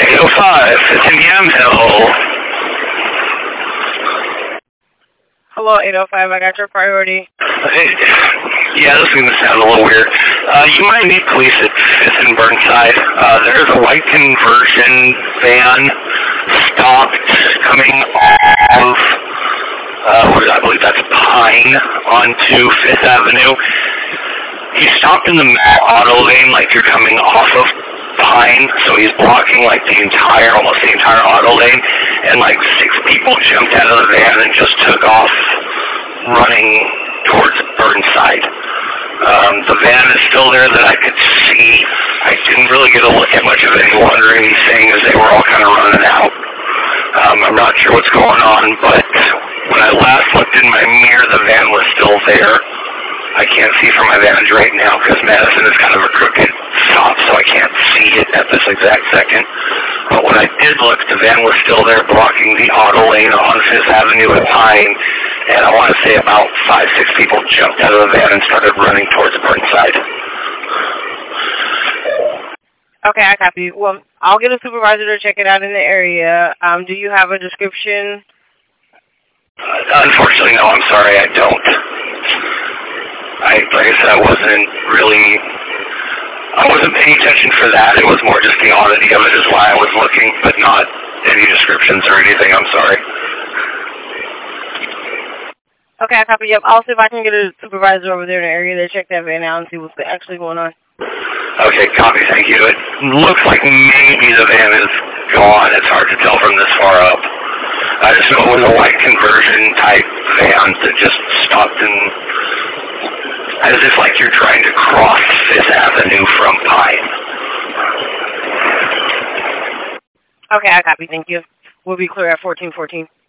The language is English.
805, it's in Yamhill. Hello, 805, I got your priority. Yeah, this is going to sound a little weird. You might need police at 5th and Burnside. There's a white conversion van stopped coming off I believe that's Pine onto 5th Avenue. He stopped in the auto lane like you're coming off of Pine, so he's blocking like almost the entire auto lane, and like 6 people jumped out of the van and just took off running towards Burnside. The van is still there that I could see. I didn't really get a look at much of anyone or anything as they were all kind of running out. I'm not sure what's going on, but when I last looked in my mirror, the van was still there. I can't see from my vantage right now because Madison is kind of a crooked stop, so I can't see it at this exact second. But when I did look, the van was still there blocking the auto lane on 5th Avenue at Pine, and I want to say about 5-6 people jumped out of the van and started running towards Burnside. Okay, I copy. Well, I'll get a supervisor to check it out in the area. Do you have a description? Unfortunately, no, I'm sorry, I don't. Like I said, I wasn't paying attention for that. It was more just the oddity of it is why I was looking, but not any descriptions or anything. I'm sorry. Okay, I copy. Yep, I'll see if I can get a supervisor over there in the area to check that van out and see what's actually going on. Okay, copy. Thank you. It looks like maybe the van is gone. It's hard to tell from this far up. I just know it was a white conversion type van that just stopped and as if like you're trying to cross 5th Avenue from Pine. Okay, I copy. Thank you. We'll be clear at 1414.